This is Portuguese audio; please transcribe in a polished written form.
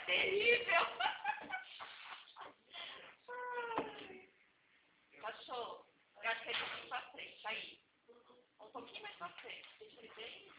terrível. Cachorro, eu acho que ele um pouquinho pra frente, aí. Um pouquinho mais pra frente. Deixa ele bem.